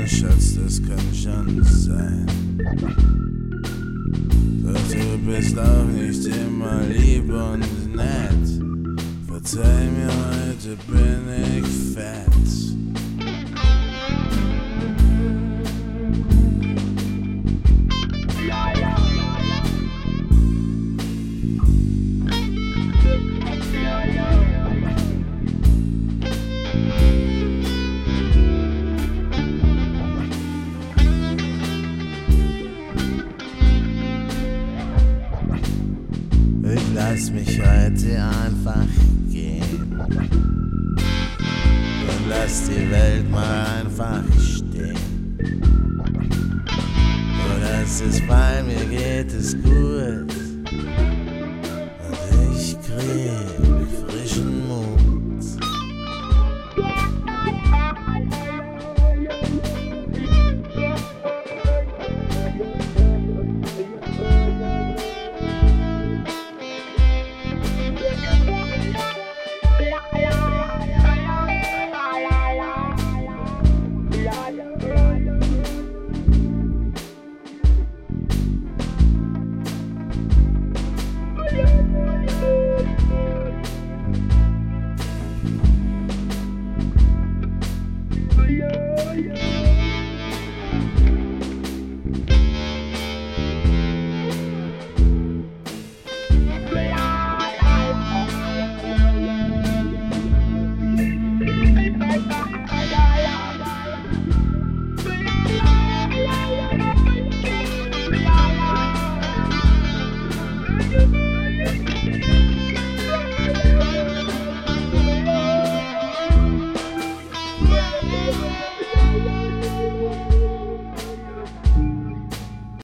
Schatz, das kann schon sein. Doch du bist auch nicht immer lieb und nett. Verzeih mir, heute bin ich fett. Ich lass mich heute einfach gehen und lass die Welt mal einfach stehen. Und das ist, weil mir geht es gut.